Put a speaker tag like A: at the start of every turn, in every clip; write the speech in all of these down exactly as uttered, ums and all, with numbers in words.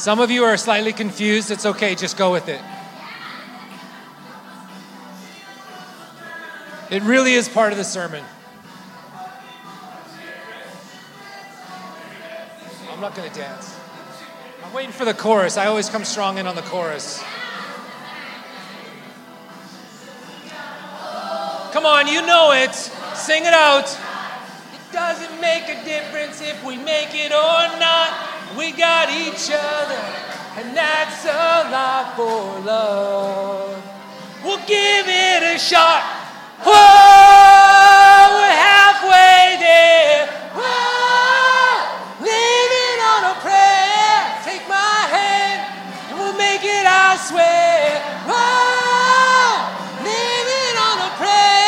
A: Some of you are slightly confused. It's okay, just go with it. It really is part of the sermon. I'm not going to dance. I'm waiting for the chorus. I always come strong in on the chorus. Come on, you know it. Sing it out. It doesn't make a difference if we make it or not. We got each other, and that's a lot for love. We'll give it a shot. Whoa, we're halfway there. Whoa, living on a prayer. Take my hand, and we'll make it, I swear. Whoa, living on a prayer.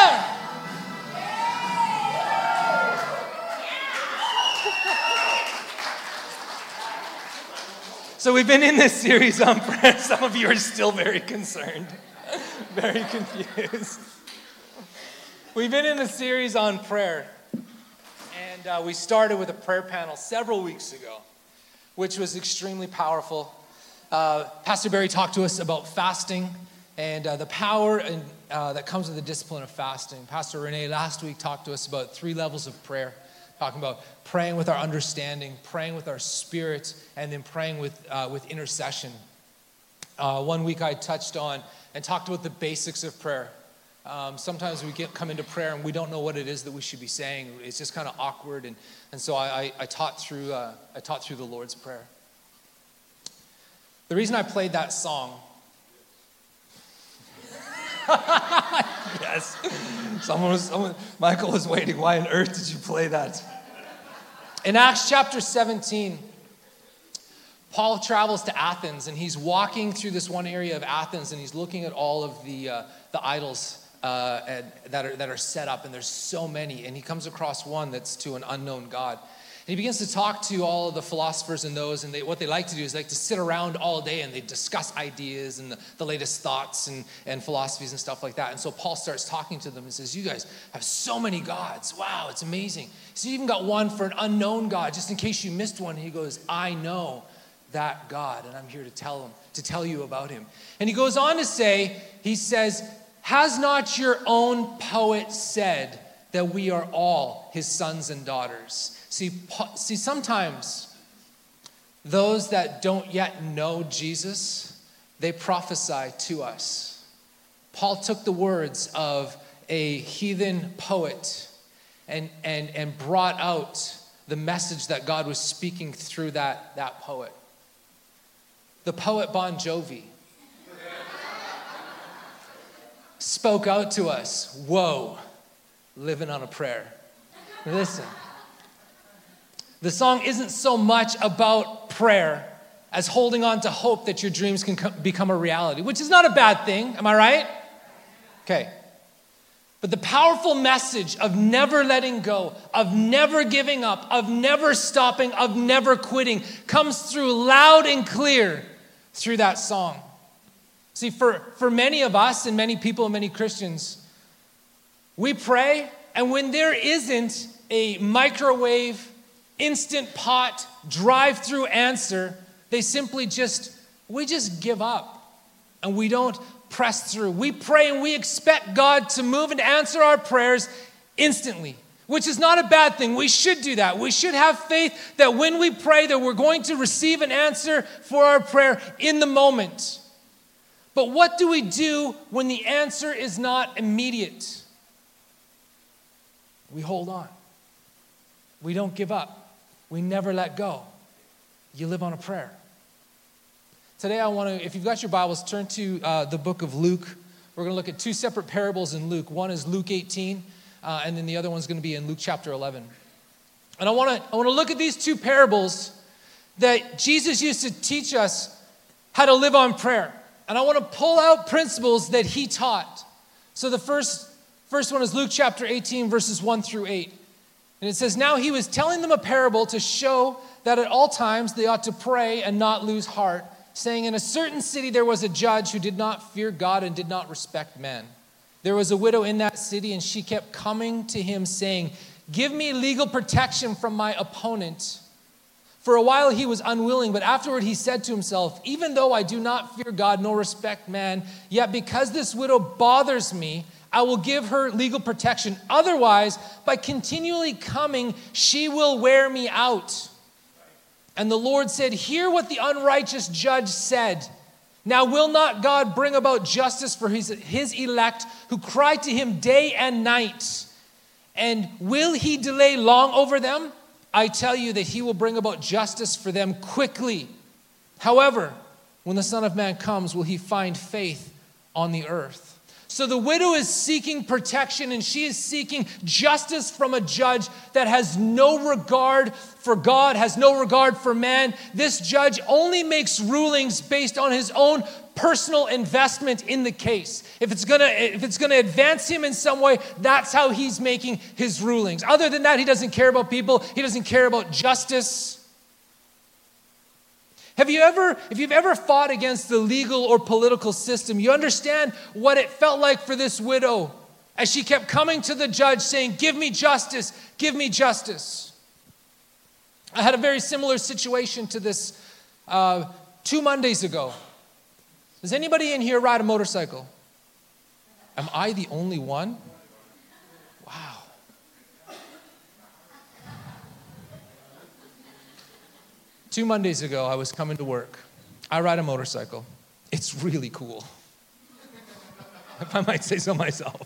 A: So we've been in this series on prayer. Some of you are still very concerned, very confused. We've been in a series on prayer, and uh, we started with a prayer panel several weeks ago, which was extremely powerful. Uh, Pastor Barry talked to us about fasting and uh, the power and, uh, that comes with the discipline of fasting. Pastor Renee last week talked to us about three levels of prayer, talking about praying with our understanding, praying with our spirit, and then praying with uh, with intercession. Uh, one week I touched on and talked about the basics of prayer. Um, sometimes we get come into prayer and we don't know what it is that we should be saying. It's just kind of awkward, and and so I, I, I taught through uh, I taught through the Lord's Prayer. The reason I played that song, yes, someone was someone, Michael was waiting. Why on earth did you play that? In Acts chapter seventeen, Paul travels to Athens, and he's walking through this one area of Athens, and he's looking at all of the uh, the idols uh, and, that are that are set up, and there's so many, and he comes across one that's to an unknown God. And he begins to talk to all of the philosophers and those, and they, what they like to do is like to sit around all day and they discuss ideas and the, the latest thoughts and, and philosophies and stuff like that. And so Paul starts talking to them and says, you guys have so many gods. Wow, it's amazing. So you even got one for an unknown God, just in case you missed one. He goes, I know that God, and I'm here to tell him, to tell you about him. And he goes on to say, he says, has not your own poet said that we are all his sons and daughters? See, see, sometimes those that don't yet know Jesus, they prophesy to us. Paul took the words of a heathen poet and, and, and brought out the message that God was speaking through that, that poet. The poet Bon Jovi spoke out to us, whoa, living on a prayer. Listen. The song isn't so much about prayer as holding on to hope that your dreams can co- become a reality, which is not a bad thing. Am I right? Okay. But the powerful message of never letting go, of never giving up, of never stopping, of never quitting comes through loud and clear through that song. See, for, for many of us and many people and many Christians, we pray, and when there isn't a microwave instant pot, drive-through answer, they simply just, we just give up and we don't press through. We pray and we expect God to move and answer our prayers instantly, which is not a bad thing. We should do that. We should have faith that when we pray that we're going to receive an answer for our prayer in the moment. But what do we do when the answer is not immediate? We hold on. We don't give up. We never let go. You live on a prayer. Today I want to, if you've got your Bibles, turn to uh, the book of Luke. We're going to look at two separate parables in Luke. One is Luke eighteen, uh, and then the other one's going to be in Luke chapter eleven. And I want to I want to look at these two parables that Jesus used to teach us how to live on prayer. And I want to pull out principles that he taught. So the first, first one is Luke chapter eighteen, verses one through eight. And it says, now he was telling them a parable to show that at all times they ought to pray and not lose heart, saying, in a certain city there was a judge who did not fear God and did not respect men. There was a widow in that city, and she kept coming to him saying, give me legal protection from my opponent. For a while he was unwilling, but afterward he said to himself, even though I do not fear God nor respect man, yet because this widow bothers me, I will give her legal protection. Otherwise, by continually coming, she will wear me out. And the Lord said, hear what the unrighteous judge said. Now will not God bring about justice for his, his elect who cry to him day and night? And will he delay long over them? I tell you that he will bring about justice for them quickly. However, when the Son of Man comes, will he find faith on the earth? So the widow is seeking protection, and she is seeking justice from a judge that has no regard for God, has no regard for man. This judge only makes rulings based on his own personal investment in the case. If it's gonna, if it's gonna advance him in some way, that's how he's making his rulings. Other than that, he doesn't care about people. He doesn't care about justice. Have you ever, if you've ever fought against the legal or political system, you understand what it felt like for this widow as she kept coming to the judge saying, give me justice, give me justice. I had a very similar situation to this uh, two Mondays ago. Does anybody in here ride a motorcycle? Am I the only one? Wow. Two Mondays ago, I was coming to work. I ride a motorcycle. It's really cool, if I might say so myself.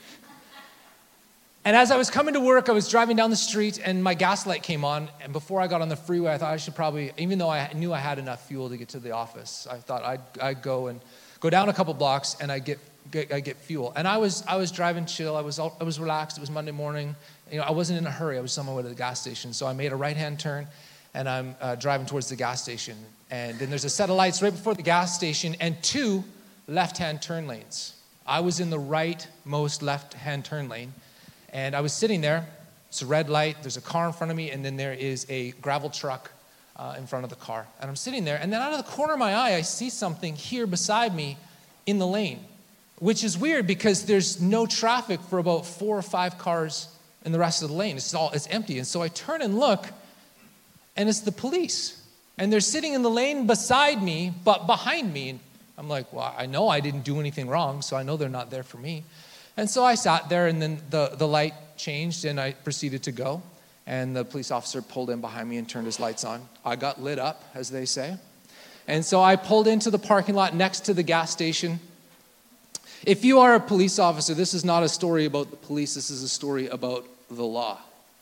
A: And as I was coming to work, I was driving down the street, and my gas light came on. And before I got on the freeway, I thought I should probably, even though I knew I had enough fuel to get to the office, I thought I'd, I'd go and go down a couple blocks, and I'd get, get, I'd get fuel. And I was I was driving chill. I was I was relaxed. It was Monday morning. You know, I wasn't in a hurry. I was on my way to the gas station. So I made a right-hand turn, and I'm uh, driving towards the gas station. And then there's a set of lights right before the gas station and two left-hand turn lanes. I was in the right-most left-hand turn lane. And I was sitting there. It's a red light. There's a car in front of me. And then there is a gravel truck uh, in front of the car. And I'm sitting there. And then out of the corner of my eye, I see something here beside me in the lane, which is weird because there's no traffic for about four or five cars in the rest of the lane. It's all it's empty. And so I turn and look, and it's the police. And they're sitting in the lane beside me, but behind me. And I'm like, well, I know I didn't do anything wrong, so I know they're not there for me. And so I sat there, and then the, the light changed, and I proceeded to go. And the police officer pulled in behind me and turned his lights on. I got lit up, as they say. And so I pulled into the parking lot next to the gas station. If you are a police officer, this is not a story about the police. This is a story about the law.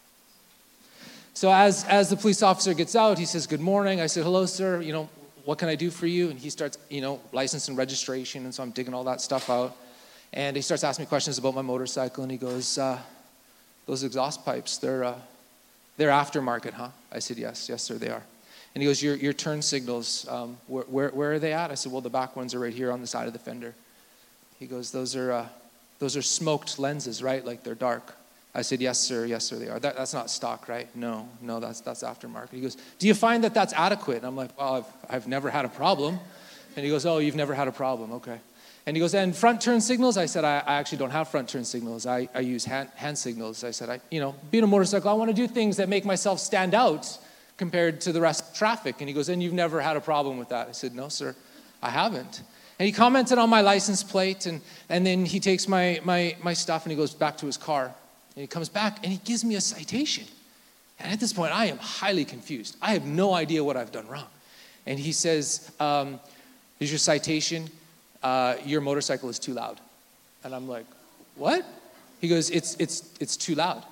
A: So as, as the police officer gets out, he says, good morning. I said, hello, sir. You know, what can I do for you? And he starts, you know, license and registration. And so I'm digging all that stuff out. And he starts asking me questions about my motorcycle, and he goes, uh, those exhaust pipes, they're uh, they're aftermarket, huh? I said, yes, yes, sir, they are. And he goes, your your turn signals, um, where, where where are they at? I said, well, the back ones are right here on the side of the fender. He goes, those are uh, those are smoked lenses, right? Like they're dark. I said, yes, sir, yes, sir, they are. That, that's not stock, right? No, no, that's that's aftermarket. He goes, do you find that that's adequate? And I'm like, well, I've I've never had a problem. And he goes, oh, you've never had a problem, okay. And he goes, and front turn signals? I said, I, I actually don't have front turn signals. I, I use hand, hand signals. I said, I, you know, being a motorcycle, I want to do things that make myself stand out compared to the rest of traffic. And he goes, and you've never had a problem with that? I said, no, sir, I haven't. And he commented on my license plate, and, and then he takes my, my, my stuff and he goes back to his car. And he comes back and he gives me a citation. And at this point, I am highly confused. I have no idea what I've done wrong. And he says, um, here's your citation. Uh, your motorcycle is too loud. And I'm like, what? He goes, it's it's it's too loud.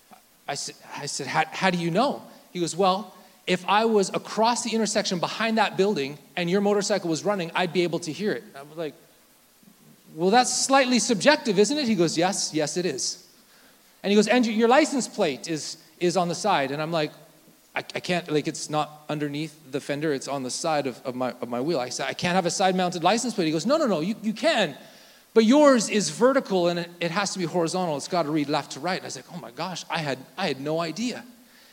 A: I said, I said, how, how do you know? He goes, well, if I was across the intersection behind that building and your motorcycle was running, I'd be able to hear it. I was like, well, that's slightly subjective, isn't it? He goes, yes, yes, it is. And he goes, and your license plate is is on the side. And I'm like, I, I can't, like, it's not underneath the fender. It's on the side of, of my of my wheel. I said, I can't have a side-mounted license plate. He goes, no, no, no, you, you can. But yours is vertical, and it, it has to be horizontal. It's got to read left to right. And I was like, oh, my gosh, I had I had no idea.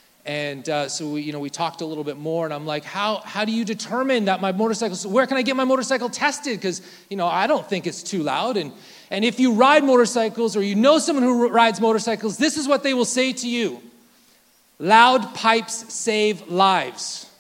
A: And uh, so, we, you know, we talked a little bit more, and I'm like, how how do you determine that my motorcycle, so where can I get my motorcycle tested? Because, you know, I don't think it's too loud. And, and if you ride motorcycles or you know someone who rides motorcycles, this is what they will say to you. Loud pipes save lives.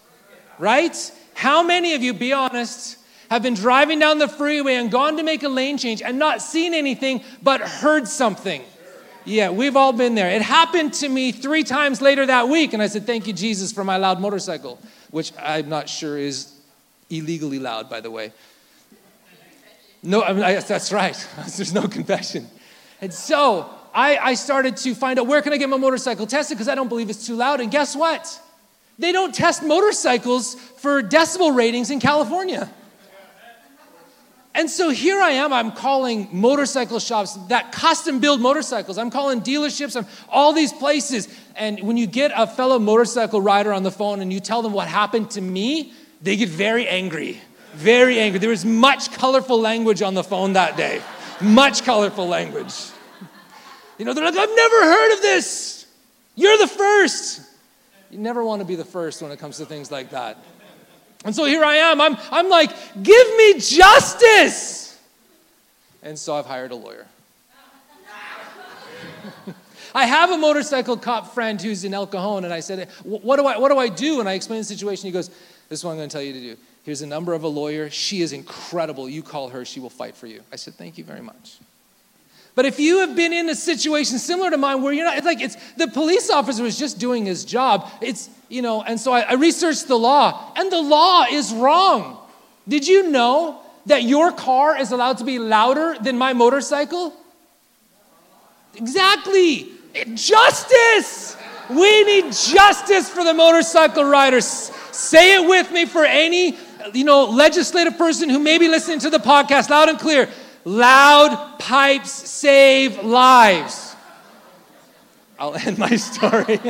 A: right? How many of you, be honest, have been driving down the freeway and gone to make a lane change and not seen anything but heard something? Yeah, we've all been there. It happened to me three times later that week, and I said, thank you, Jesus, for my loud motorcycle, which I'm not sure is illegally loud, by the way. No, I mean, I, that's right. There's no confession. And so I, I started to find out, where can I get my motorcycle tested? Because I don't believe it's too loud. And guess what? They don't test motorcycles for decibel ratings in California. And so here I am, I'm calling motorcycle shops that custom build motorcycles. I'm calling dealerships, I'm all these places. And when you get a fellow motorcycle rider on the phone and you tell them what happened to me, they get very angry, very angry. There was much colorful language on the phone that day, much colorful language. You know, they're like, I've never heard of this. You're the first. You never want to be the first when it comes to things like that. And so here I am. I'm, I'm like, give me justice. And so I've hired a lawyer. I have a motorcycle cop friend who's in El Cajon, and I said, what do I, what do I do? And I explained the situation. He goes, this is what I'm going to tell you to do. Here's the number of a lawyer. She is incredible. You call her. She will fight for you. I said, thank you very much. But if you have been in a situation similar to mine where you're not, it's like it's the police officer was just doing his job. It's, you know, and so I, I researched the law, and the law is wrong. Did you know that your car is allowed to be louder than my motorcycle? Exactly. Justice. We need justice for the motorcycle riders. Say it with me for any, you know, legislative person who may be listening to the podcast, loud and clear. Loud pipes save lives. I'll end my story.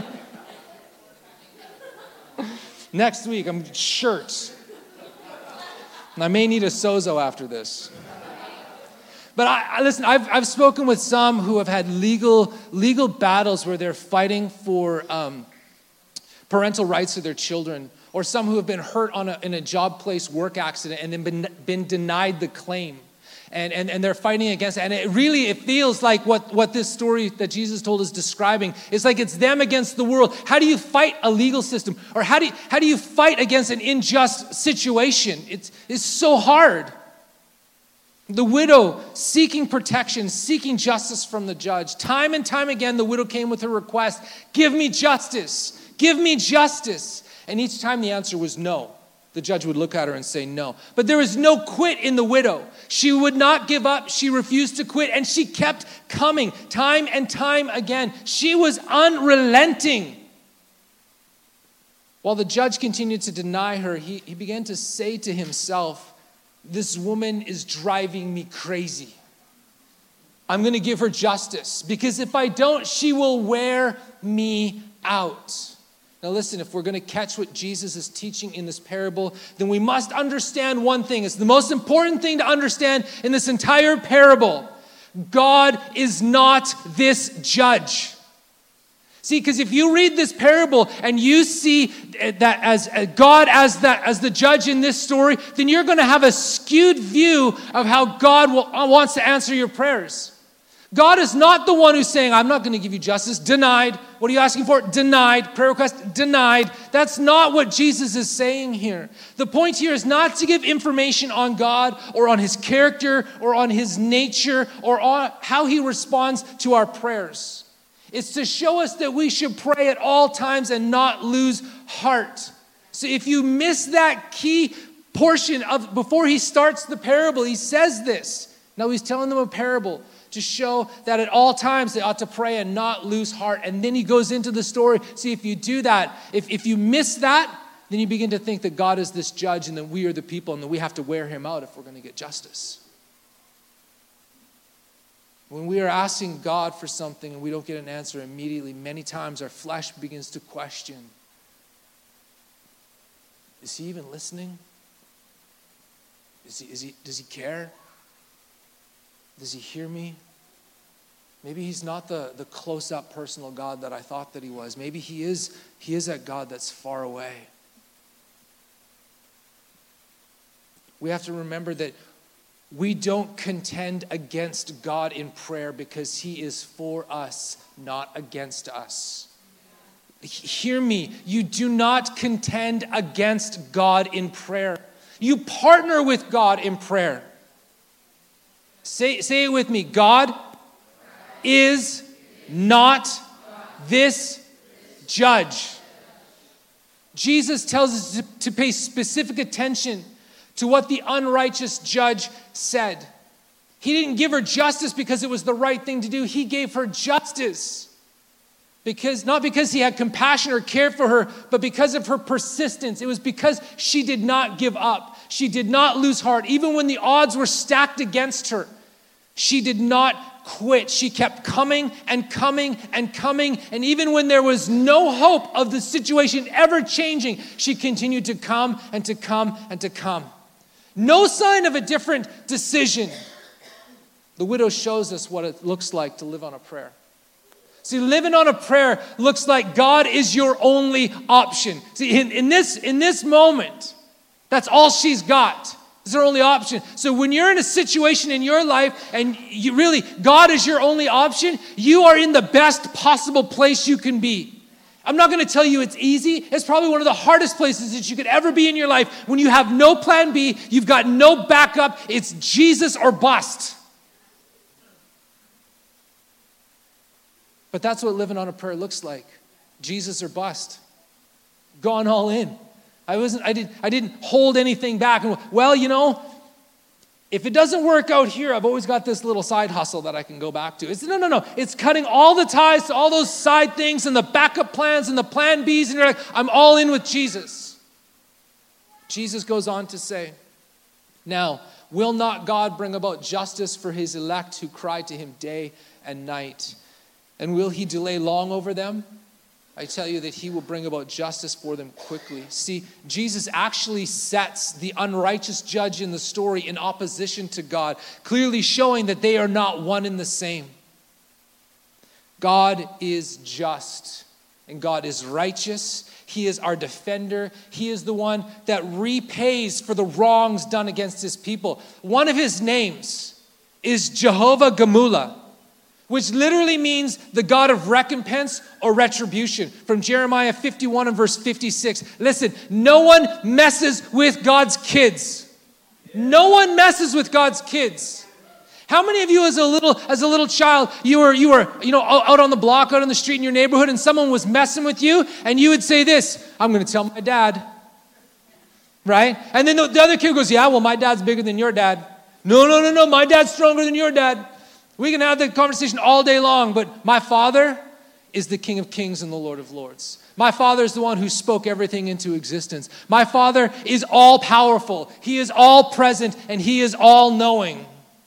A: Next week, I'm shirts. And I may need a sozo after this. But I, I listen, I've, I've spoken with some who have had legal legal battles where they're fighting for um, parental rights to their children, or some who have been hurt on a, in a job place work accident and then been, been denied the claim. And, and, and they're fighting against it. And it really, it feels like what, what this story that Jesus told is describing. It's like it's them against the world. How do you fight a legal system? Or how do you, how do you fight against an unjust situation? It's, it's so hard. The widow seeking protection, seeking justice from the judge. Time and time again, the widow came with her request, give me justice, give me justice. And each time the answer was no. The judge would look at her and say no. But there was no quit in the widow. She would not give up. She refused to quit. And she kept coming time and time again. She was unrelenting. While the judge continued to deny her, he, he began to say to himself, this woman is driving me crazy. I'm going to give her justice. Because if I don't, she will wear me out. Now listen, if we're going to catch what Jesus is teaching in this parable, then we must understand one thing. It's the most important thing to understand in this entire parable. God is not this judge. See, because if you read this parable and you see that as God as that as the judge in this story, then you're going to have a skewed view of how God will, wants to answer your prayers. God is not the one who's saying, I'm not going to give you justice. Denied. What are you asking for? Denied. Prayer request? Denied. That's not what Jesus is saying here. The point here is not to give information on God or on his character or on his nature or on how he responds to our prayers. It's to show us that we should pray at all times and not lose heart. So if you miss that key portion of before he starts the parable, he says this. Now he's telling them a parable to show that at all times they ought to pray and not lose heart. And then he goes into the story. See, if you do that, if, if you miss that, then you begin to think that God is this judge and that we are the people and that we have to wear him out if we're going to get justice. When we are asking God for something and we don't get an answer immediately, many times our flesh begins to question, is he even listening? Is he, is he, does he care? Does he hear me? Maybe he's not the, the close-up personal God that I thought that he was. Maybe he is, he is that God that's far away. We have to remember that we don't contend against God in prayer because he is for us, not against us. Hear me. You do not contend against God in prayer. You partner with God in prayer. Say, say it with me. God is not this judge. Jesus tells us to, to pay specific attention to what the unrighteous judge said. He didn't give her justice because it was the right thing to do. He gave her justice. Because, not because he had compassion or cared for her, but because of her persistence. It was because she did not give up. She did not lose heart. Even when the odds were stacked against her, she did not quit. She kept coming and coming and coming. And even when there was no hope of the situation ever changing, she continued to come and to come and to come. No sign of a different decision. The widow shows us what it looks like to live on a prayer. See, living on a prayer looks like God is your only option. See, in, in, this, in this moment, that's all she's got. It's her only option. So when you're in a situation in your life and you really, God is your only option, you are in the best possible place you can be. I'm not going to tell you it's easy. It's probably one of the hardest places that you could ever be in your life. When you have no plan B, you've got no backup. It's Jesus or bust. But that's what living on a prayer looks like. Jesus or bust. Gone all in. I wasn't, I didn't, I didn't hold anything back. And, well, you know, if it doesn't work out here, I've always got this little side hustle that I can go back to. It's no, no, no. It's cutting all the ties to all those side things and the backup plans and the plan Bs. And you're like, I'm all in with Jesus. Jesus goes on to say, now, will not God bring about justice for his elect who cry to him day and night? And will he delay long over them? I tell you that he will bring about justice for them quickly. See, Jesus actually sets the unrighteous judge in the story in opposition to God, clearly showing that they are not one and the same. God is just and God is righteous. He is our defender. He is the one that repays for the wrongs done against his people. One of his names is Jehovah Gamula, which literally means the God of recompense or retribution. From Jeremiah fifty-one and verse fifty-six. Listen, no one messes with God's kids. No one messes with God's kids. How many of you as a little as a little child, you were, you were you know, out on the block, out on the street in your neighborhood, and someone was messing with you, and you would say this, I'm going to tell my dad. Right? And then the, the other kid goes, yeah, well, my dad's bigger than your dad. No, no, no, no, my dad's stronger than your dad. We can have the conversation all day long, but my Father is the King of Kings and the Lord of Lords. My Father is the one who spoke everything into existence. My Father is all powerful. He is all present and he is all knowing.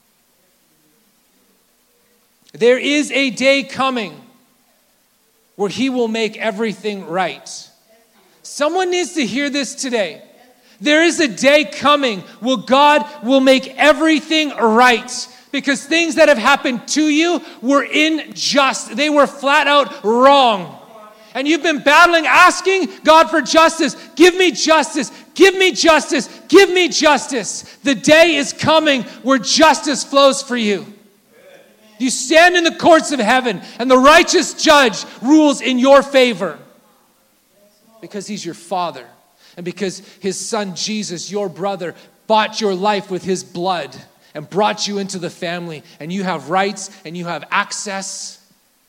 A: There is a day coming where he will make everything right. Someone needs to hear this today. There is a day coming where God will make everything right. Because things that have happened to you were unjust. They were flat out wrong. And you've been battling, asking God for justice. Give me justice. Give me justice. Give me justice. The day is coming where justice flows for you. You stand in the courts of heaven and the righteous judge rules in your favor. Because he's your Father. And because his son Jesus, your brother, bought your life with his blood. And brought you into the family. And you have rights and you have access.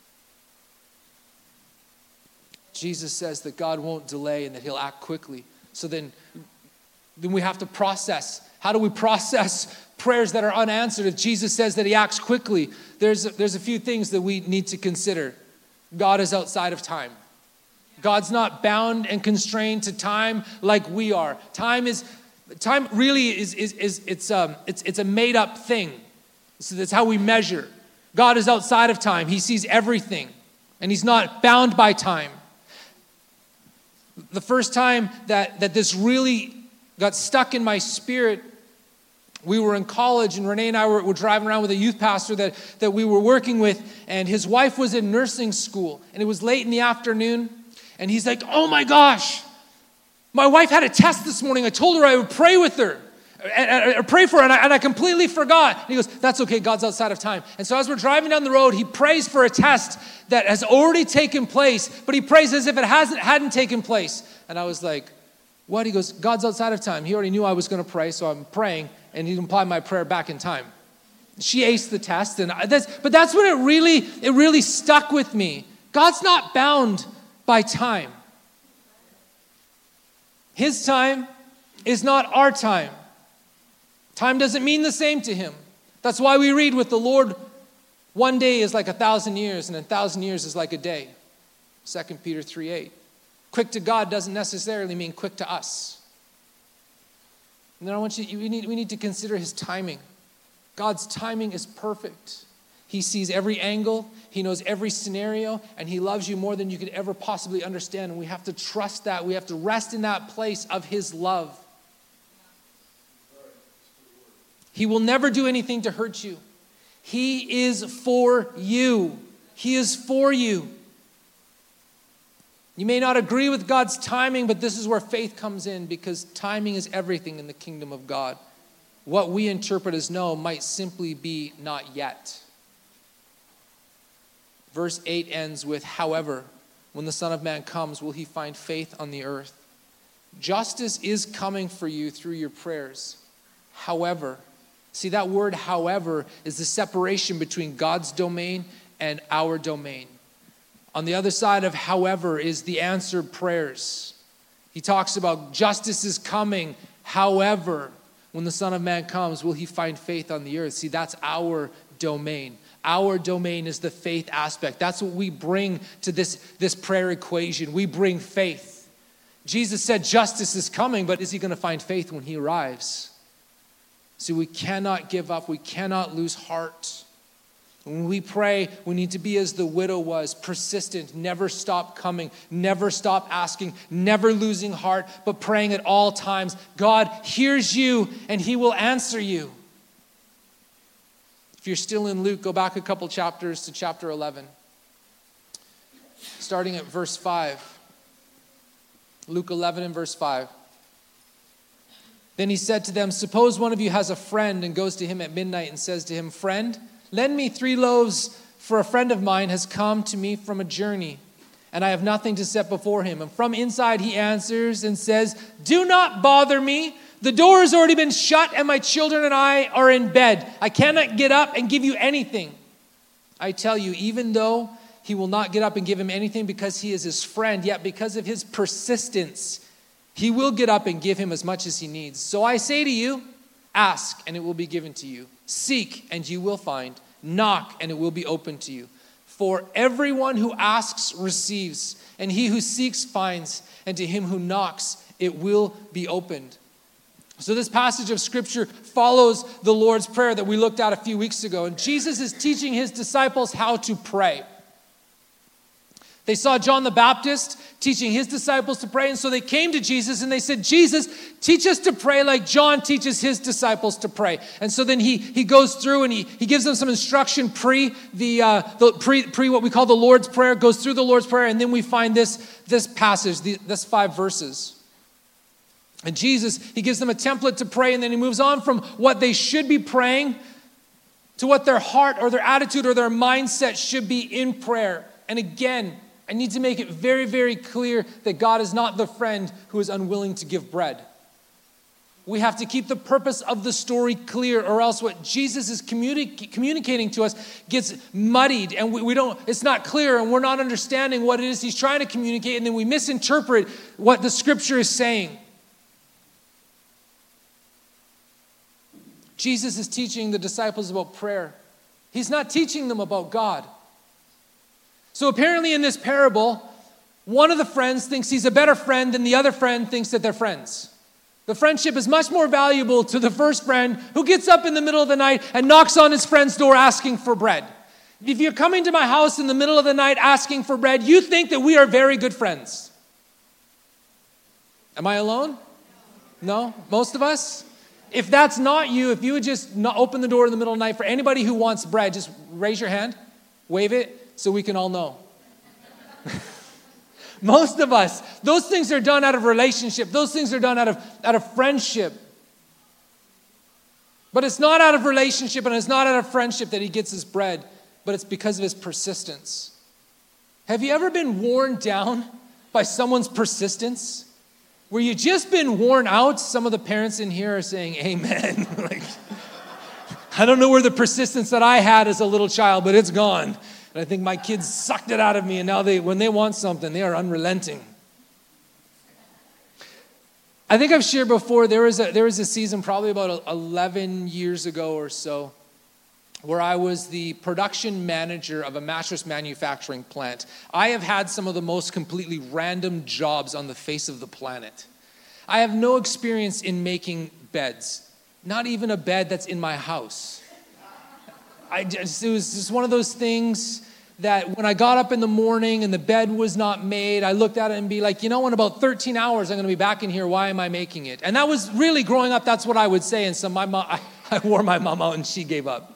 A: Jesus says that God won't delay and that he'll act quickly. So then, then we have to process. How do we process prayers that are unanswered? If Jesus says that he acts quickly, there's a, there's a few things that we need to consider. God is outside of time. God's not bound and constrained to time like we are. Time is... Time really is, is, is it's, um, it's, it's a made-up thing. So that's how we measure. God is outside of time. He sees everything. And he's not bound by time. The first time that, that this really got stuck in my spirit, we were in college, and Renee and I were, were driving around with a youth pastor that, that we were working with, and his wife was in nursing school. And it was late in the afternoon, and he's like, oh my gosh, my wife had a test this morning. I told her I would pray with her. or pray for it, and I, and I completely forgot. And he goes, that's okay, God's outside of time. And so as we're driving down the road, he prays for a test that has already taken place, but he prays as if it hasn't hadn't taken place. And I was like, what? He goes, God's outside of time. He already knew I was going to pray, so I'm praying, and he applied my prayer back in time. She aced the test, and that's, but that's when it really, it really stuck with me. God's not bound by time. His time is not our time. Time doesn't mean the same to him. That's why we read with the Lord, one day is like a thousand years, and a thousand years is like a day. Second Peter three eight. Quick to God doesn't necessarily mean quick to us. And then I want you, we need, we need to consider his timing. God's timing is perfect. He sees every angle, he knows every scenario, and he loves you more than you could ever possibly understand. And we have to trust that. We have to rest in that place of his love. He will never do anything to hurt you. He is for you. He is for you. You may not agree with God's timing, but this is where faith comes in, because timing is everything in the kingdom of God. What we interpret as no might simply be not yet. Verse eight ends with, however, when the Son of Man comes, will he find faith on the earth? Justice is coming for you through your prayers. However, see, that word however is the separation between God's domain and our domain. On the other side of however is the answered prayers. He talks about justice is coming. However, when the Son of Man comes, will he find faith on the earth? See, that's our domain. Our domain is the faith aspect. That's what we bring to this, this prayer equation. We bring faith. Jesus said justice is coming, but is he going to find faith when he arrives? See, we cannot give up. We cannot lose heart. When we pray, we need to be as the widow was, persistent, never stop coming, never stop asking, never losing heart, but praying at all times. God hears you and he will answer you. If you're still in Luke, go back a couple chapters to chapter eleven. Starting at verse five. Luke eleven and verse five. Then he said to them, suppose one of you has a friend and goes to him at midnight and says to him, friend, lend me three loaves, for a friend of mine has come to me from a journey, and I have nothing to set before him. And from inside he answers and says, do not bother me. The door has already been shut, and my children and I are in bed. I cannot get up and give you anything. I tell you, even though he will not get up and give him anything because he is his friend, yet because of his persistence, he will get up and give him as much as he needs. So I say to you, ask, and it will be given to you. Seek, and you will find. Knock, and it will be opened to you. For everyone who asks receives, and he who seeks finds, and to him who knocks it will be opened. So this passage of scripture follows the Lord's Prayer that we looked at a few weeks ago. And Jesus is teaching his disciples how to pray. They saw John the Baptist teaching his disciples to pray. And so they came to Jesus and they said, Jesus, teach us to pray like John teaches his disciples to pray. And so then he, he goes through and he, he gives them some instruction pre the, uh, the pre, pre what we call the Lord's Prayer, goes through the Lord's Prayer. And then we find this, this passage, the, this five verses. And Jesus, he gives them a template to pray, and then he moves on from what they should be praying to what their heart or their attitude or their mindset should be in prayer. And again, I need to make it very, very clear that God is not the friend who is unwilling to give bread. We have to keep the purpose of the story clear, or else what Jesus is communi- communicating to us gets muddied, and we, we don't, it's not clear, and we're not understanding what it is he's trying to communicate, and then we misinterpret what the scripture is saying. Jesus is teaching the disciples about prayer. He's not teaching them about God. So apparently in this parable, one of the friends thinks he's a better friend than the other friend thinks that they're friends. The friendship is much more valuable to the first friend who gets up in the middle of the night and knocks on his friend's door asking for bread. If you're coming to my house in the middle of the night asking for bread, you think that we are very good friends. Am I alone? No? Most of us? If that's not you, if you would just not open the door in the middle of the night for anybody who wants bread, just raise your hand, wave it, so we can all know. Most of us, those things are done out of relationship. Those things are done out of, out of friendship. But it's not out of relationship and it's not out of friendship that he gets his bread, but it's because of his persistence. Have you ever been worn down by someone's persistence? Where you've just been worn out? Some of the parents in here are saying, amen. Like, I don't know where the persistence that I had as a little child, but it's gone. And I think my kids sucked it out of me, and now they, when they want something, they are unrelenting. I think I've shared before, there was a, there was a season probably about eleven years ago or so where I was the production manager of a mattress manufacturing plant. I have had some of the most completely random jobs on the face of the planet. I have no experience in making beds, not even a bed that's in my house. I just, it was just one of those things that when I got up in the morning and the bed was not made, I looked at it and be like, you know, in about thirteen hours, I'm going to be back in here. Why am I making it? And that was really, growing up, that's what I would say. And so my mom, I, I wore my mom out and she gave up.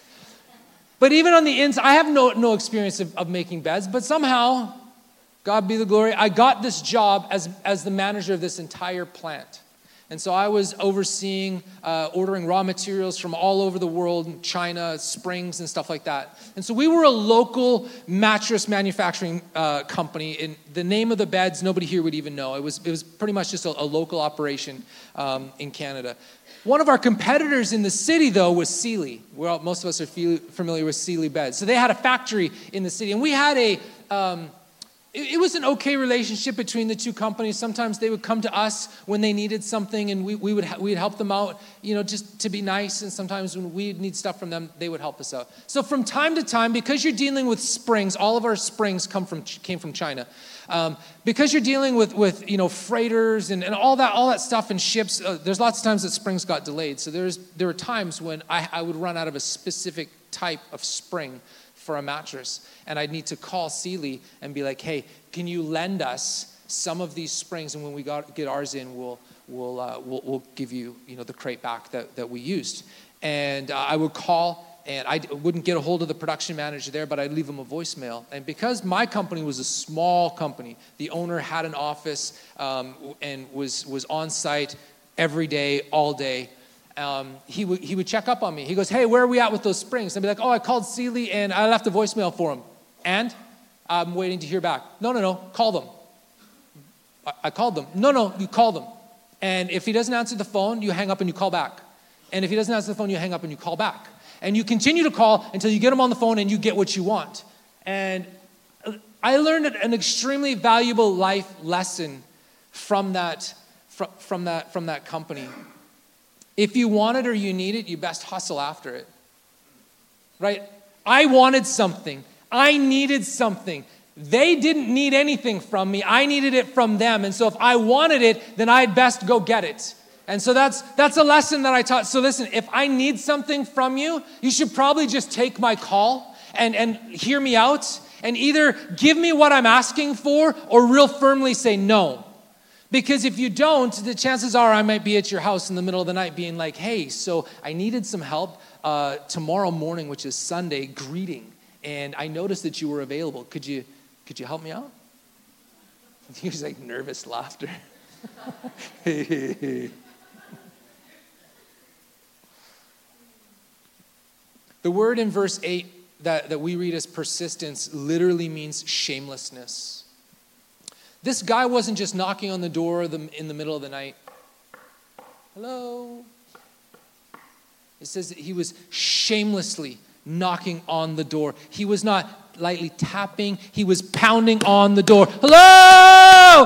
A: But even on the inside, I have no, no experience of, of making beds, but somehow, God be the glory, I got this job as, as the manager of this entire plant. And so I was overseeing, uh, ordering raw materials from all over the world, China, springs and stuff like that. And so we were a local mattress manufacturing uh, company. And the name of the beds, nobody here would even know. It was, it was pretty much just a, a local operation um, in Canada. One of our competitors in the city, though, was Sealy. Well, most of us are familiar with Sealy beds. So they had a factory in the city. And we had a... Um, It was an okay relationship between the two companies. Sometimes they would come to us when they needed something, and we, we would we'd help them out, you know, just to be nice. And sometimes when we'd need stuff from them, they would help us out. So from time to time, because you're dealing with springs, all of our springs come from came from China. Um, because you're dealing with with you know freighters and, and all that all that stuff and ships, uh, there's lots of times that springs got delayed. So there's there were times when I, I would run out of a specific type of spring for a mattress, and I'd need to call Sealy and be like, hey, can you lend us some of these springs, and when we got, get ours in, we'll we'll, uh, we'll we'll give you you know the crate back that, that we used. And uh, I would call, and I wouldn't get a hold of the production manager there, but I'd leave him a voicemail. And because my company was a small company, the owner had an office um, and was was on site every day, all day. Um, he would he would check up on me. He goes, hey, where are we at with those springs? I'd be like, oh, I called Sealy and I left a voicemail for him. And I'm waiting to hear back. No, no, no, call them. I, I called them. No, no, you call them. And if he doesn't answer the phone, you hang up and you call back. And if he doesn't answer the phone, you hang up and you call back. And you continue to call until you get him on the phone and you get what you want. And I learned an extremely valuable life lesson from that, from, from that, from that company. If you want it or you need it, you best hustle after it, right? I wanted something. I needed something. They didn't need anything from me. I needed it from them. And so if I wanted it, then I'd best go get it. And so that's that's a lesson that I taught. So listen, if I need something from you, you should probably just take my call and, and hear me out and either give me what I'm asking for or real firmly say no. Because if you don't, the chances are I might be at your house in the middle of the night being like, hey, so I needed some help uh, tomorrow morning, which is Sunday, greeting. And I noticed that you were available. Could you could you help me out? He was like nervous laughter. The word in verse eight that, that we read as persistence literally means shamelessness. This guy wasn't just knocking on the door in the middle of the night. Hello? It says that he was shamelessly knocking on the door. He was not lightly tapping. He was pounding on the door. Hello!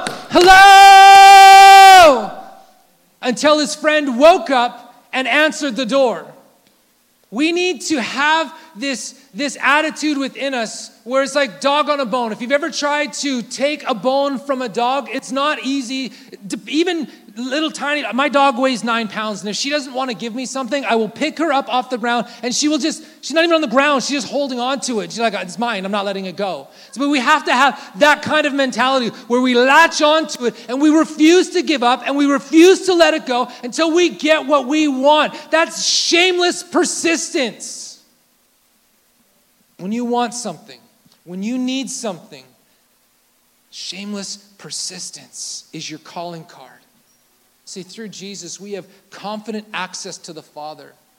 A: Hello! Until his friend woke up and answered the door. We need to have this, this attitude within us where it's like dog on a bone. If you've ever tried to take a bone from a dog, it's not easy. Even little tiny, my dog weighs nine pounds, and if she doesn't want to give me something, I will pick her up off the ground, and she will just, she's not even on the ground, she's just holding on to it. She's like, it's mine, I'm not letting it go. So, but we have to have that kind of mentality where we latch on to it, and we refuse to give up, and we refuse to let it go until we get what we want. That's shameless persistence. When you want something, when you need something, shameless persistence is your calling card. See, through Jesus, we have confident access to the Father.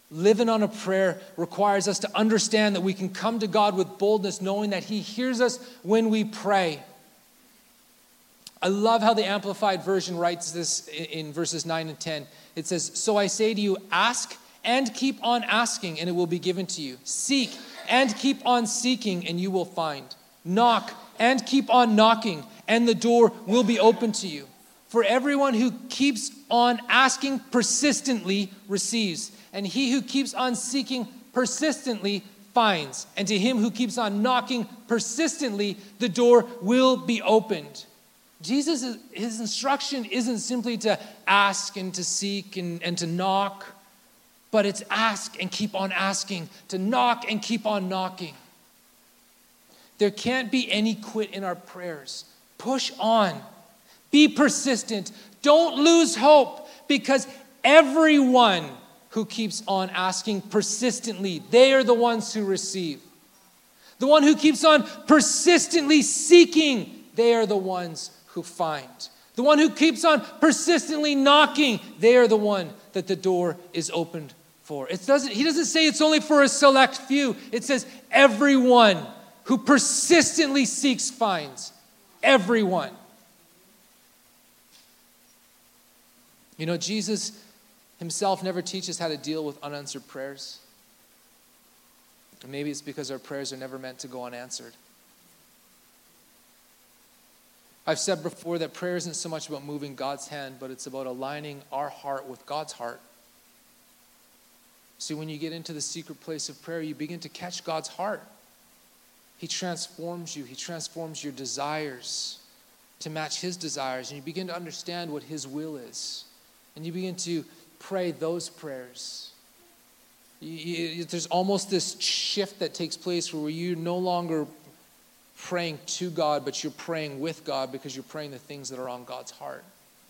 A: Living on a prayer requires us to understand that we can come to God with boldness, knowing that he hears us when we pray. I love how the Amplified Version writes this in verses nine and ten. It says, "So I say to you, ask and keep on asking, and it will be given to you. Seek and keep on seeking, and you will find. Knock and keep on knocking, and the door will be open to you. For everyone who keeps on asking persistently receives, and he who keeps on seeking persistently finds. And to him who keeps on knocking persistently, the door will be opened." Jesus, his instruction isn't simply to ask and to seek and, and to knock, but it's ask and keep on asking, to knock and keep on knocking. There can't be any quit in our prayers. Push on. Be persistent. Don't lose hope, because everyone who keeps on asking persistently, they are the ones who receive. The one who keeps on persistently seeking, they are the ones who find. The one who keeps on persistently knocking, they are the one that the door is opened for. It doesn't, he doesn't say it's only for a select few. It says everyone who persistently seeks finds. Everyone. You know, Jesus himself never teaches how to deal with unanswered prayers. And maybe it's because our prayers are never meant to go unanswered. I've said before that prayer isn't so much about moving God's hand, but it's about aligning our heart with God's heart. See, when you get into the secret place of prayer, you begin to catch God's heart. He transforms you. He transforms your desires to match his desires. And you begin to understand what his will is. And you begin to pray those prayers. You, you, there's almost this shift that takes place where you're no longer praying to God, but you're praying with God, because you're praying the things that are on God's heart.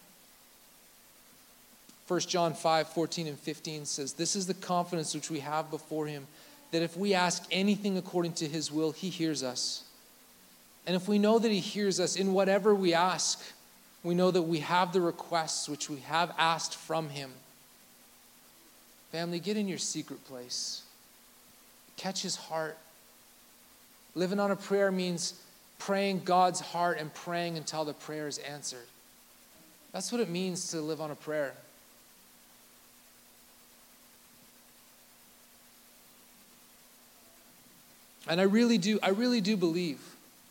A: First John five, fourteen and fifteen says, "This is the confidence which we have before him, that if we ask anything according to his will, he hears us. And if we know that he hears us in whatever we ask, we know that we have the requests which we have asked from him." Family, get in your secret place. Catch his heart. Living on a prayer means praying God's heart and praying until the prayer is answered. That's what it means to live on a prayer. And I really do, I really do believe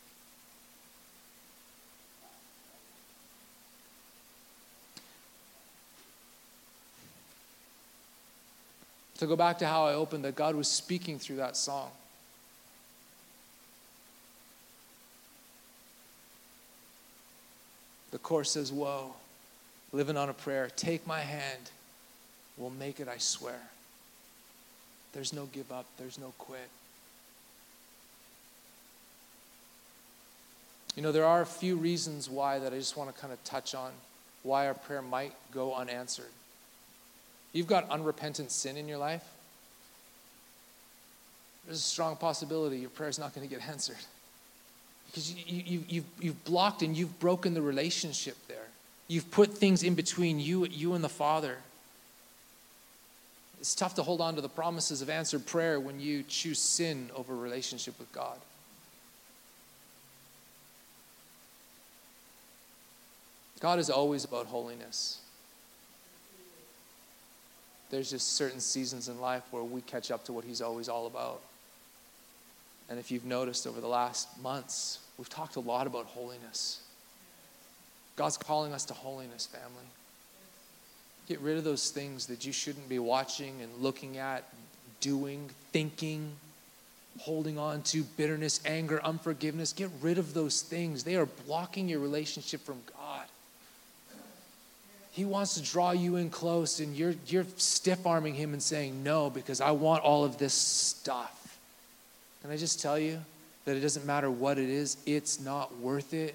A: to go back to how I opened, that God was speaking through that song. The chorus says, "Whoa, living on a prayer, take my hand, we'll make it, I swear. There's no give up, there's no quit." You know, there are a few reasons why that I just want to kind of touch on, why our prayer might go unanswered. You've got unrepentant sin in your life, there's a strong possibility your prayer is not going to get answered. Because you, you, you've, you've blocked and you've broken the relationship there. You've put things in between you, you and the Father. It's tough to hold on to the promises of answered prayer when you choose sin over relationship with God. God is always about holiness. There's just certain seasons in life where we catch up to what he's always all about. And if you've noticed over the last months, we've talked a lot about holiness. God's calling us to holiness, family. Get rid of those things that you shouldn't be watching and looking at, doing, thinking, holding on to, bitterness, anger, unforgiveness. Get rid of those things. They are blocking your relationship from God. He wants to draw you in close, and you're, you're stiff-arming him and saying, "No, because I want all of this stuff." Can I just tell you that it doesn't matter what it is, it's not worth it.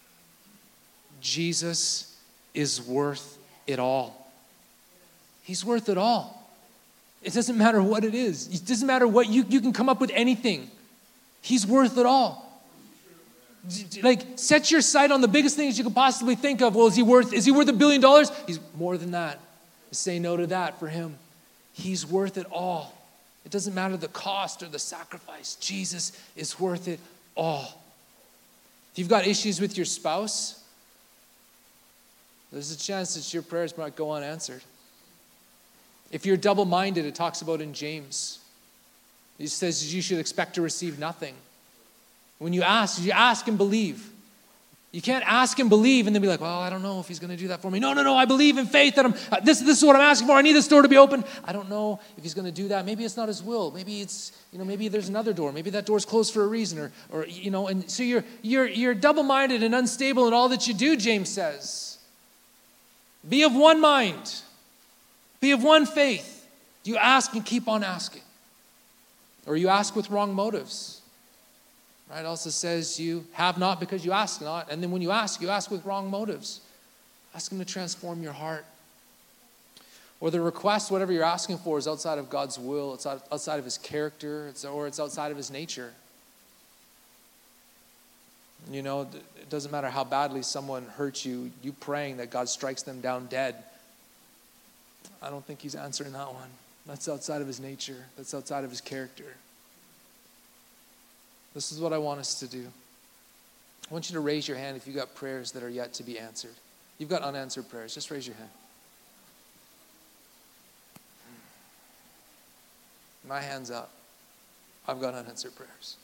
A: Jesus is worth it all. He's worth it all. It doesn't matter what it is. It doesn't matter what, you, you can come up with anything. He's worth it all. Like, set your sight on the biggest things you could possibly think of. Well, is he worth, is he worth a billion dollars? He's more than that. Say no to that for him. He's worth it all. It doesn't matter the cost or the sacrifice. Jesus is worth it all. If you've got issues with your spouse, there's a chance that your prayers might go unanswered. If you're double-minded, it talks about in James. It says you should expect to receive nothing. When you ask, you ask and believe. You can't ask and believe and then be like, well, I don't know if he's going to do that for me. No, no, no, I believe in faith that I'm, uh, this, this is what I'm asking for. I need this door to be open. I don't know if he's going to do that. Maybe it's not his will. Maybe it's, you know, maybe there's another door. Maybe that door's closed for a reason, or, or you know, and so you're, you're, you're double-minded and unstable in all that you do, James says. Be of one mind. Be of one faith. You ask and keep on asking. Or you ask with wrong motives. Right? It also says you have not because you ask not. And then when you ask, you ask with wrong motives. Ask him to transform your heart. Or the request, whatever you're asking for, is outside of God's will. It's outside of his character. It's, or it's outside of his nature. You know, it doesn't matter how badly someone hurts you. You praying that God strikes them down dead. I don't think he's answering that one. That's outside of his nature. That's outside of his character. This is what I want us to do. I want you to raise your hand if you've got prayers that are yet to be answered. You've got unanswered prayers. Just raise your hand. My hand's up. I've got unanswered prayers.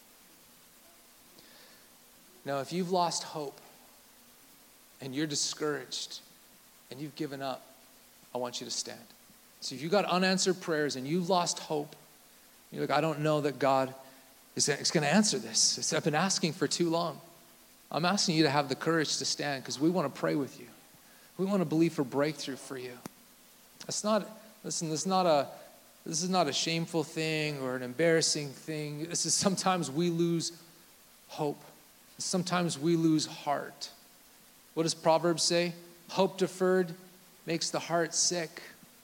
A: Now, if you've lost hope and you're discouraged and you've given up, I want you to stand. So if you've got unanswered prayers and you've lost hope, you're like, I don't know that God is going to answer this. I've been asking for too long. I'm asking you to have the courage to stand because we want to pray with you. We want to believe for breakthrough for you. It's not, listen, this is not a, this is not a shameful thing or an embarrassing thing. This is sometimes we lose hope. Sometimes we lose heart. What does Proverbs say? Hope deferred makes the heart sick.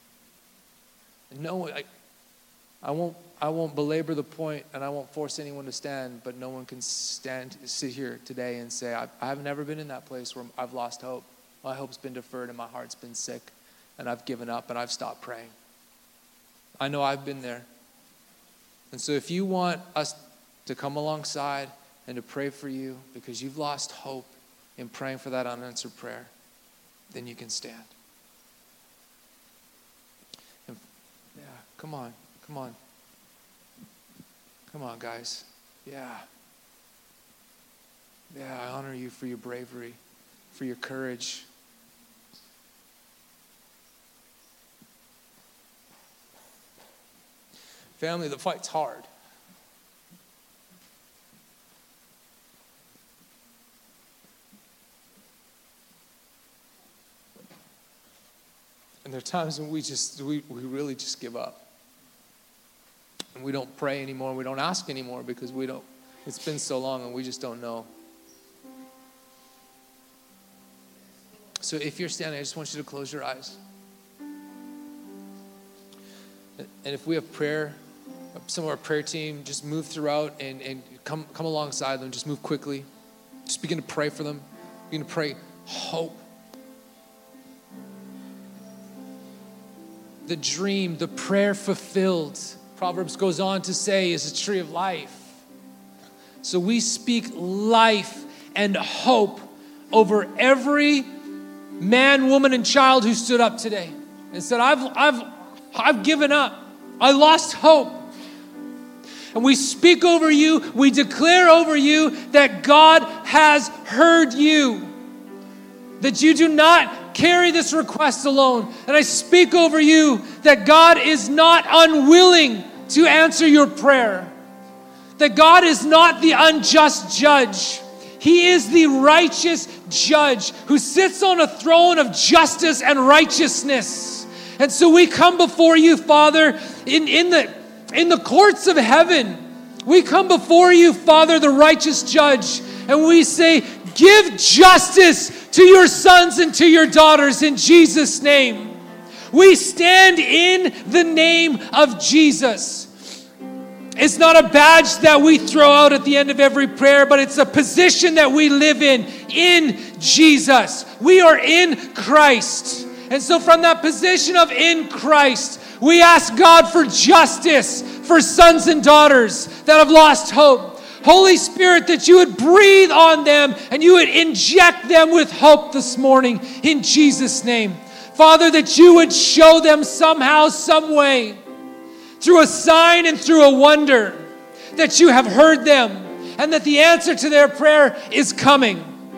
A: No, I, I won't. I won't belabor the point, and I won't force anyone to stand. But no one can stand, sit here today and say, I, I have never been in that place where I've lost hope. My hope's been deferred, and my heart's been sick, and I've given up, and I've stopped praying. I know I've been there. And so, if you want us to come alongside and to pray for you because you've lost hope in praying for that unanswered prayer, then you can stand. And, yeah, come on, come on. Come on, guys. Yeah. Yeah, I honor you for your bravery, for your courage. Family, the fight's hard. And there are times when we just, we, we really just give up. And we don't pray anymore, we don't ask anymore because we don't, it's been so long and we just don't know. So if you're standing, I just want you to close your eyes. And if we have prayer, some of our prayer team, just move throughout and, and come, come alongside them, just move quickly. Just begin to pray for them. Begin to pray hope. The dream, the prayer fulfilled. Proverbs goes on to say is a tree of life. So we speak life and hope over every man, woman, and child who stood up today and said, I've, I've, I've given up. I lost hope. And we speak over you, we declare over you that God has heard you. That you do not carry this request alone. And I speak over you that God is not unwilling to answer your prayer. That God is not the unjust judge. He is the righteous judge who sits on a throne of justice and righteousness. And so we come before you, Father, in, in, the, in the courts of heaven. We come before you, Father, the righteous judge, and we say, give justice to your sons and to your daughters in Jesus' name. We stand in the name of Jesus. It's not a badge that we throw out at the end of every prayer, but it's a position that we live in, in Jesus. We are in Christ. And so from that position of in Christ, We ask God for justice for sons and daughters that have lost hope. Holy Spirit, that you would breathe on them and you would inject them with hope this morning in Jesus' name. Father, that you would show them somehow, some way, through a sign and through a wonder, that you have heard them and that the answer to their prayer is coming.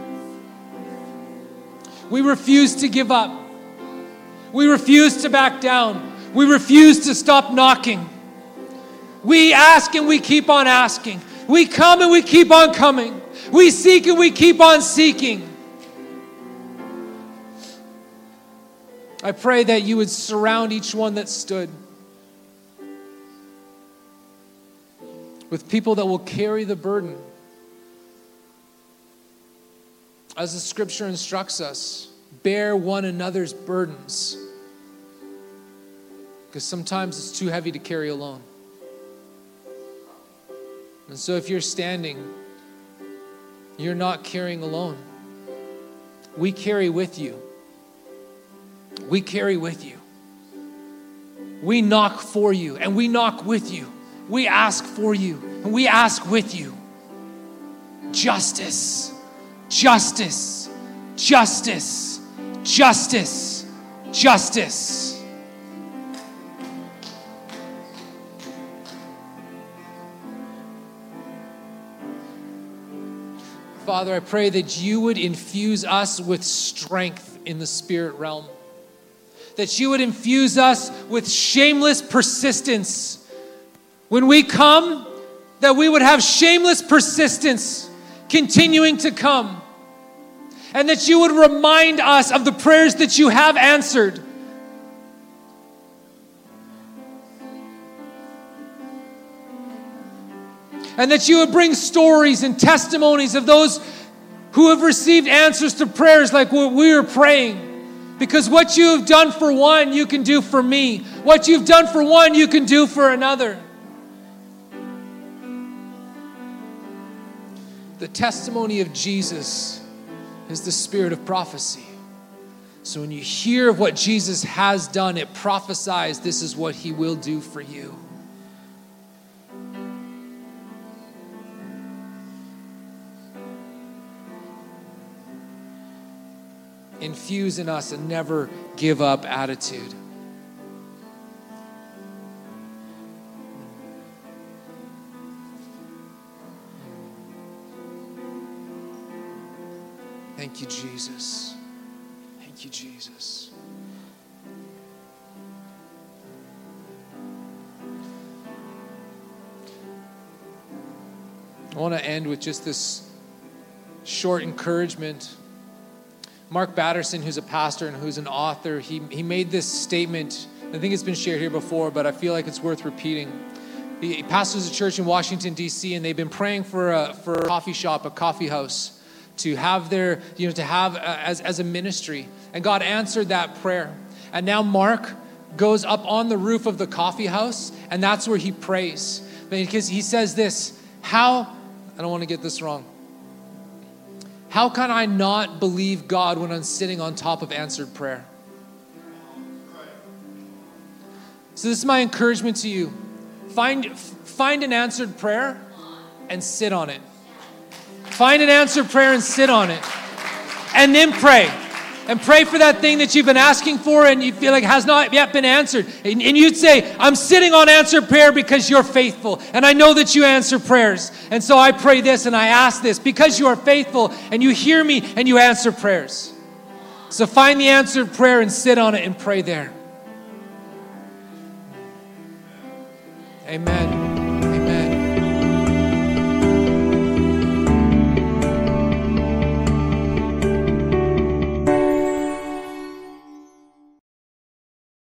A: We refuse to give up. We refuse to back down. We refuse to stop knocking. We ask and we keep on asking. We come and we keep on coming. We seek and we keep on seeking. I pray that you would surround each one that stood with people that will carry the burden. As the scripture instructs us, bear one another's burdens. Because sometimes it's too heavy to carry alone. And so if you're standing, you're not carrying alone. We carry with you. We carry with you. We knock for you and we knock with you. We ask for you and we ask with you. Justice, justice, justice, justice, justice. Father, I pray that you would infuse us with strength in the spirit realm. That you would infuse us with shameless persistence. When we come, that we would have shameless persistence continuing to come. And that you would remind us of the prayers that you have answered. And that you would bring stories and testimonies of those who have received answers to prayers like what we were praying. Because what you have done for one, you can do for me. What you've done for one, you can do for another. The testimony of Jesus is the spirit of prophecy. So when you hear of what Jesus has done, it prophesies this is what he will do for you. Infuse in us a never give up attitude. Thank you, Jesus. Thank you, Jesus. I want to end with just this short encouragement. Mark Batterson, who's a pastor and who's an author, he, he made this statement. I think it's been shared here before, but I feel like it's worth repeating. He, he pastors a church in Washington, D C, and they've been praying for a, for a coffee shop, a coffee house, to have their, you know, to have a, as, as a ministry. And God answered that prayer. And now Mark goes up on the roof of the coffee house, and that's where he prays. Because he says this, how, I don't want to get this wrong. How can I not believe God when I'm sitting on top of answered prayer? So this is my encouragement to you. Find, find an answered prayer and sit on it. Find an answered prayer and sit on it. And then pray. And pray for that thing that you've been asking for and you feel like has not yet been answered. And, and you'd say, I'm sitting on answered prayer because you're faithful. And I know that you answer prayers. And so I pray this and I ask this because you are faithful and you hear me and you answer prayers. So find the answered prayer and sit on it and pray there. Amen.